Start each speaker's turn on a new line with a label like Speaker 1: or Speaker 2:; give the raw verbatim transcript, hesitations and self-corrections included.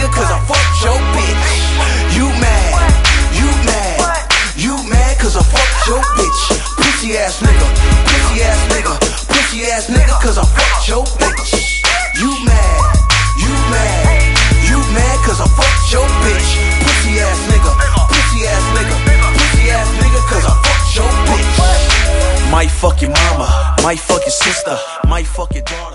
Speaker 1: nigga, cause I fucked your bitch. You mad, you mad, you mad cause I fucked your bitch. Pussy ass nigga, pussy ass nigga, pussy ass nigga, cause I fucked your bitch. You mad, you mad, you mad cause I fucked your bitch. Pussy ass nigga, pussy ass nigga, pussy ass nigga, cause I fucked your bitch. Might fuck your mama, might fuck your sister, might fuck your daughter.